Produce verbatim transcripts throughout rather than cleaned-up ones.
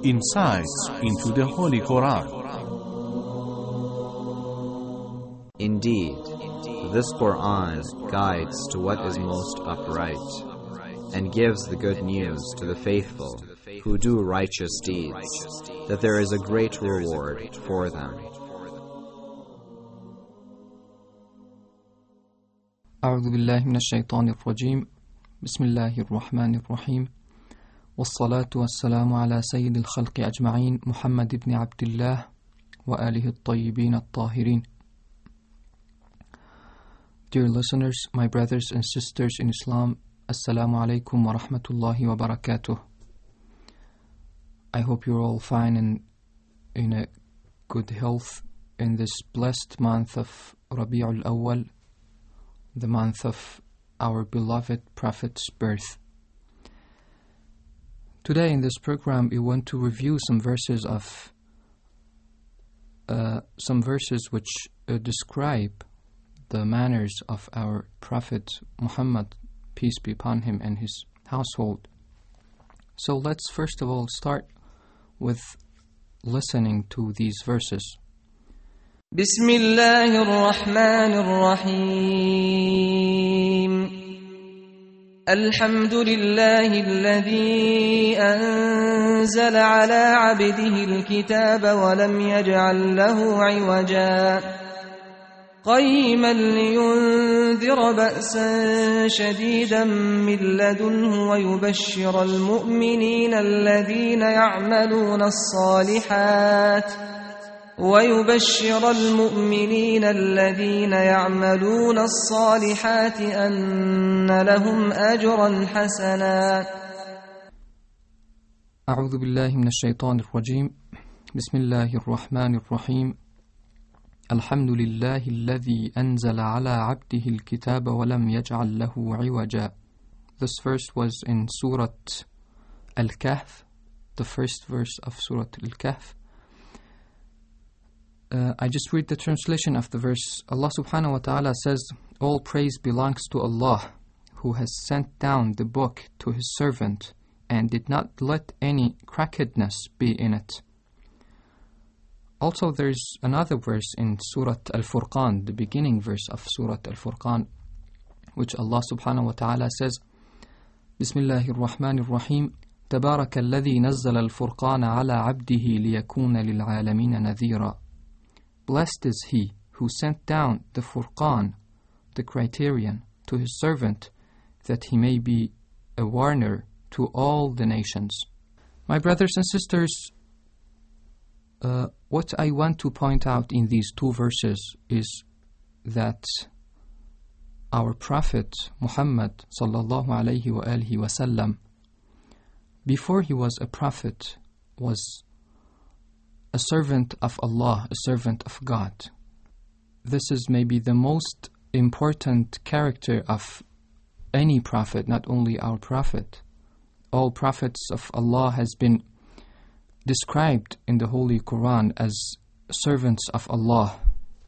insights into the Holy Quran. Indeed, this Quran guides to what is most upright, and gives the good news to the faithful who do righteous deeds, that there is a great reward for them. أعوذ بالله من الشيطان الرجيم بسم الله الرحمن الرحيم والصلاة والسلام على سيد الخلق أجمعين محمد بن عبد الله وآله الطيبين الطاهرين. Dear listeners, my brothers and sisters in Islam, Assalamu alaikum wa rahmatullahi wa barakatuh. I hope you're all fine and in a good health in this blessed month of Rabi'ul Awwal, the month of our beloved Prophet's birth. Today in this program we want to review some verses of uh, some verses which uh, describe the manners of our Prophet Muhammad, peace be upon him, and his household. So let's first of all start with listening to these verses. بسم الله الرحمن الرحيم الحمد لله الذي أنزل على عبده الكتاب ولم يجعل له عوجا قيما لينذر بأسا شديدا من لدنه ويبشر المؤمنين الذين يعملون الصالحات ويبشر المؤمنين الذين يعملون الصالحات أن لهم أجرا حسنا. أعوذ بالله من الشيطان الرجيم بسم الله الرحمن الرحيم الحمد لله الذي أنزل على عبده الكتاب ولم يجعل له عوجا. This verse was in Surah Al-Kahf, the first verse of Surah Al-Kahf. Uh, I just read the translation of the verse. Allah subhanahu wa ta'ala says, all praise belongs to Allah, who has sent down the book to his servant and did not let any crookedness be in it. Also there's another verse in Surah Al-Furqan, the beginning verse of Surah Al-Furqan, which Allah subhanahu wa ta'ala says, Bismillahir Rahmanir Rahim, تبارك الذي نزل الفرقان على عبده ليكون للعالمين نذيرا. Blessed is he who sent down the Furqan, the criterion, to his servant, that he may be a warner to all the nations. My brothers and sisters, uh, what I want to point out in these two verses is that our Prophet Muhammad sallallahu alayhi wa alihi wa sallam, before he was a prophet, was a servant of Allah, a servant of God. This is maybe the most important character of any prophet, not only our prophet. All prophets of Allah has been described in the Holy Quran as servants of Allah.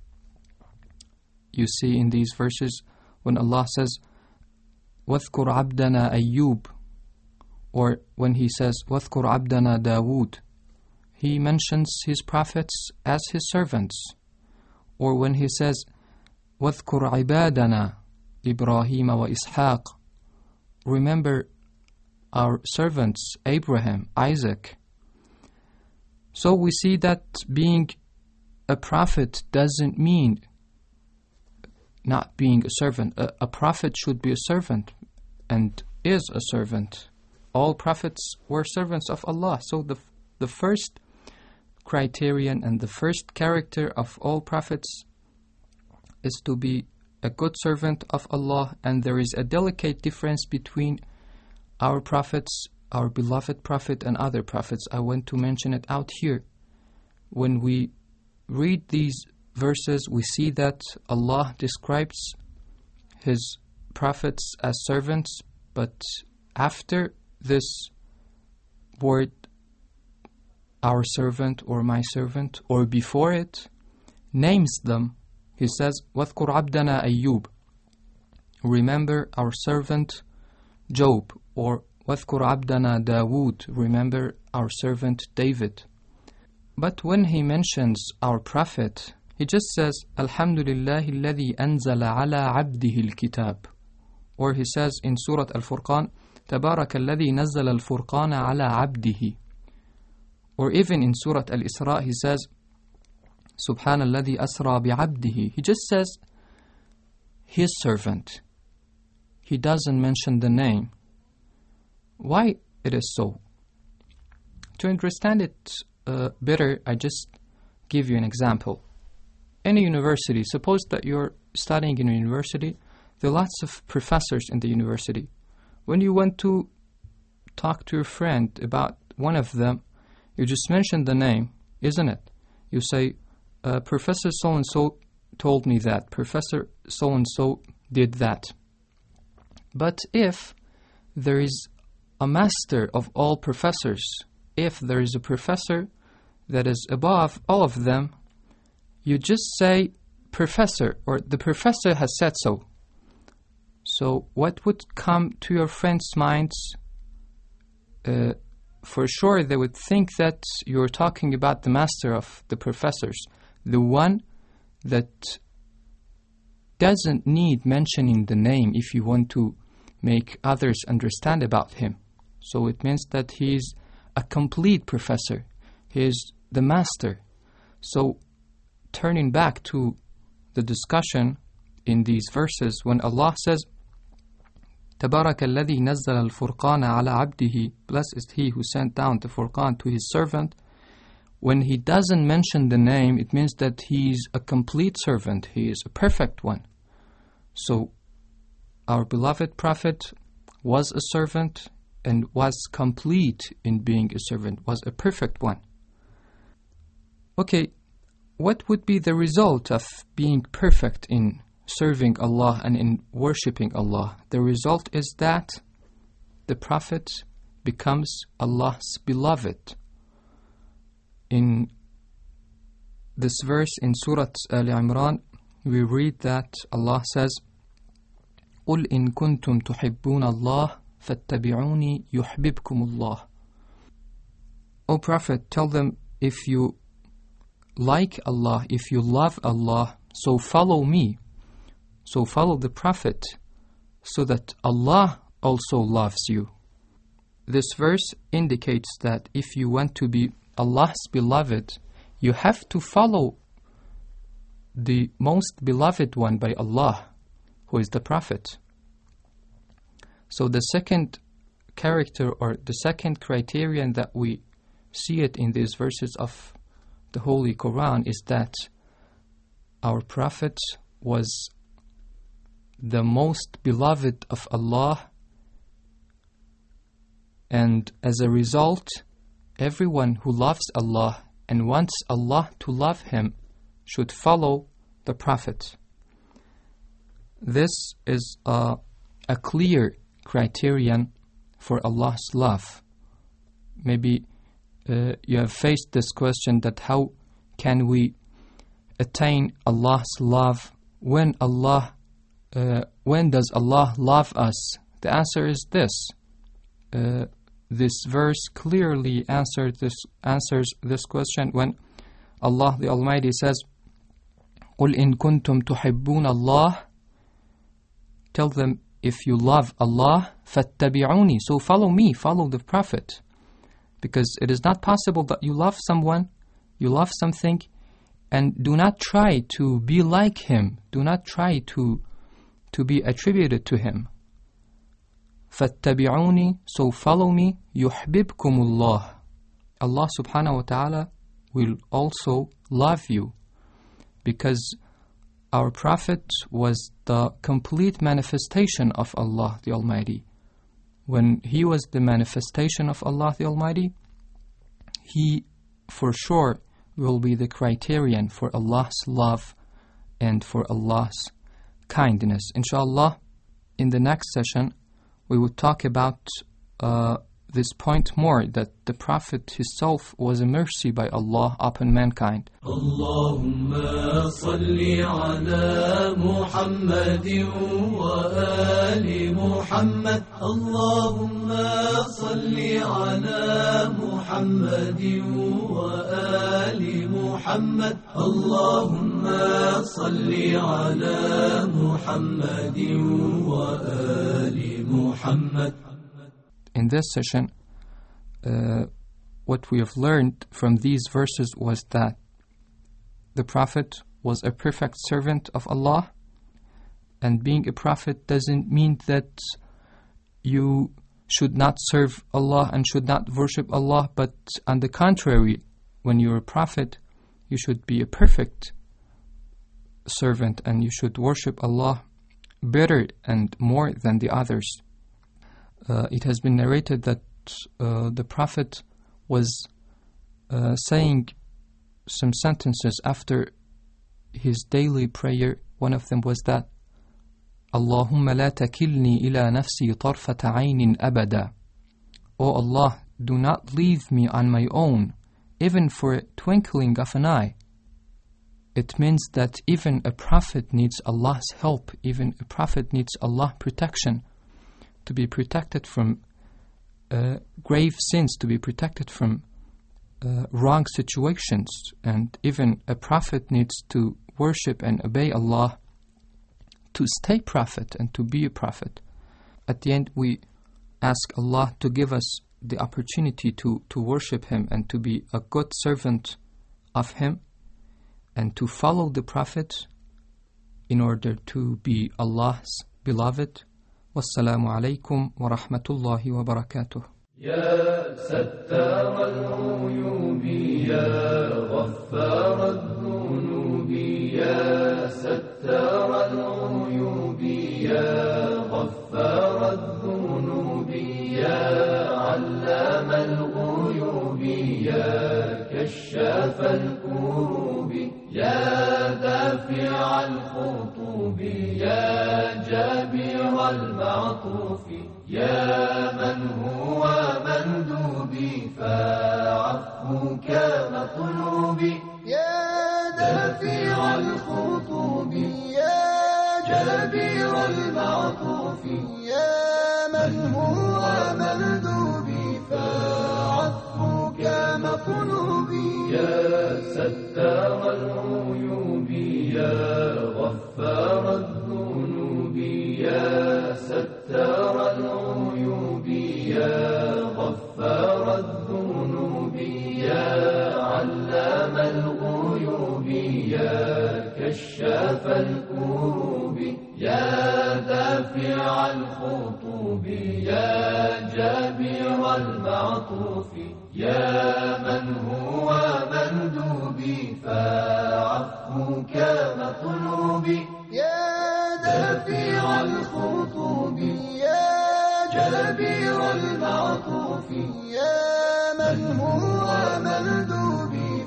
You see in these verses when Allah says, وَاذْكُرْ عَبْدَنَا أَيُّوبَ, or when he says, وَاذْكُرْ عَبْدَنَا دَاوُودَ, he mentions his prophets as his servants. Or when he says, وَاذْكُرْ عِبَادَنَا إِبْرَاهِيمَ وَإِسْحَاقَ, remember our servants Abraham, Isaac. So we see that being a prophet doesn't mean not being a servant. A, a prophet should be a servant and is a servant. All prophets were servants of Allah. So the the first criterion and the first character of all prophets is to be a good servant of Allah, and there is a delicate difference between our prophets, our beloved prophet, and other prophets. I want to mention it out here. When we read these verses, we see that Allah describes his prophets as servants, but after this word, our servant or my servant, or before it, names them. He says, وَاذْكُرْ عَبْدَنَا أَيُّوبَ, remember our servant Job, or وَاذْكُرْ عَبْدَنَا دَاوُود, remember our servant David. But when he mentions our prophet, he just says, الحمد لله الذي أنزل على عبده الكتاب. Or he says in Surah Al-Furqan, تبارك الذي نزل الفرقان على عبده. Or even in Surah Al-Isra, he says, سبحان الذي أسرى بعبده. He just says, his servant. He doesn't mention the name. Why it is so? To understand it uh, better, I just give you an example. In a university, suppose that you're studying in a university, there are lots of professors in the university. When you want to talk to your friend about one of them, you just mention the name, isn't it? You say, uh, Professor so-and-so told me that, Professor so-and-so did that. But if there is a master of all professors, if there is a professor that is above all of them, you just say professor, or the professor has said so. So what would come to your friends' minds? Uh, for sure they would think that you're talking about the master of the professors, the one that doesn't need mentioning the name if you want to make others understand about him. So it means that he is a complete professor. He is the master. So turning back to the discussion in these verses, when Allah says, تبارك الذي نزل الفرقان على عبده, blessed is he who sent down the Furqan to his servant. When he doesn't mention the name, it means that he is a complete servant. He is a perfect one. So our beloved Prophet was a servant and was complete in being a servant, was a perfect one. Okay, what would be the result of being perfect in serving Allah and in worshipping Allah? The result is that the Prophet becomes Allah's beloved. In this verse in Surah Al-Imran, we read that Allah says, قُلْ إِن كُنْتُمْ تُحِبُّونَ اللَّهِ فَاتَّبِعُونِي يُحْبِبْكُمُ اللَّهِ. O Prophet, tell them, if you like Allah, if you love Allah, so follow me. So follow the Prophet, so that Allah also loves you. This verse indicates that if you want to be Allah's beloved, you have to follow the most beloved one by Allah, who is the Prophet. So the second character, or the second criterion that we see it in these verses of the Holy Quran, is that our Prophet was the most beloved of Allah, and as a result, everyone who loves Allah and wants Allah to love him should follow the Prophet. This is a, a clear criterion for Allah's love. Maybe uh, you have faced this question, that how can we attain Allah's love? When Allah, uh, when does Allah love us? The answer is this. Uh, this verse clearly answered this, answers this question when Allah the Almighty says, قُلْ إِن كُنْتُمْ تُحِبُّونَ اللَّهِ. Tell them, if you love Allah, فَاتَّبِعُونِي, so follow me, follow the Prophet. Because it is not possible that you love someone, you love something, and do not try to be like him, do not try to, to be attributed to him. فَاتَّبِعُونِي, so follow me, يُحْبِبْكُمُ اللَّهِ. Allah subhanahu wa ta'ala will also love you, because our Prophet was the complete manifestation of Allah the Almighty. When he was the manifestation of Allah the Almighty, he for sure will be the criterion for Allah's love and for Allah's kindness. Inshallah, in the next session, we will talk about uh, this point more, that the Prophet himself was a mercy by Allah upon mankind. Allahumma salli ala Muhammadin wa ali Muhammad. محمد اللهم صل على محمد وآل محمد اللهم صل على محمد وآل محمد. In this session, uh, what we have learned from these verses was that the Prophet was a perfect servant of Allah, and being a Prophet doesn't mean that you should not serve Allah and should not worship Allah, but on the contrary, when you're a Prophet, you should be a perfect servant and you should worship Allah better and more than the others. Uh, it has been narrated that uh, the Prophet was uh, saying some sentences after his daily prayer. One of them was that, Allahumma la takilni ila nafsi tarfata aynin abada. O Allah, do not leave me on my own, even for a twinkling of an eye. It means that even a prophet needs Allah's help, even a prophet needs Allah's protection, to be protected from uh, grave sins, to be protected from uh, wrong situations. And even a prophet needs to worship and obey Allah to stay prophet and to be a prophet. At the end, we ask Allah to give us the opportunity to, to worship Him and to be a good servant of Him and to follow the Prophet in order to be Allah's beloved. Wassalamu alaikum wa rahmatullahi wa barakatuh. يا ستار العيوب يا غفار الذنوب يا ستار العيوب يا غفار الذنوب يا علام الغيوب يا كشاف الكروب يا دافع الخطوب يا جابر المعطوف يا من هو مندوبي فعفوك مطلوبي يا دافع الخطوب يا جابر المعطوف يا من هو مندوبي فعفوك مطلوبي يا ستار العيوب يا غفار الذنوب يا ستار العيوب يا غفار الذنوب يا علام الغيوب يا كشاف الكروب يا دافع الخطوب يا جابر المعطوف يا من هو مندوبي فعفوك مطلوبي يا دافع الخطوب يا جابر المعطوف يا من هو مندوبي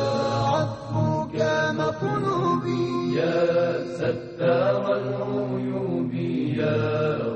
فعفوك مطلوبي يا ستار العيوب يا